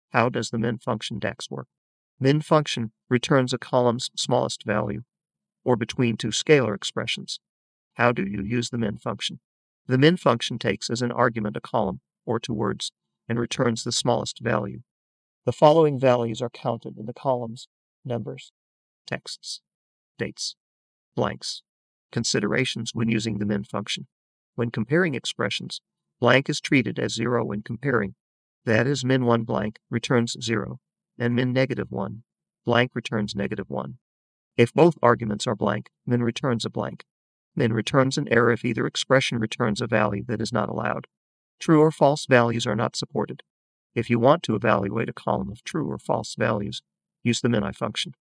How does the min function DEX work? Min function returns a column's smallest value, or between two scalar expressions. How do you use the min function? The min function takes as an argument a column, or two words, and returns the smallest value. The following values are counted in the columns: numbers, texts, dates, blanks. Considerations when using the min function. When comparing expressions, blank is treated as 0 when comparing. That is, min1 blank returns 0, and min -1 blank returns -1. If both arguments are blank, min returns a blank. Min returns an error if either expression returns a value that is not allowed. True or false values are not supported. If you want to evaluate a column of true or false values, use the mini function.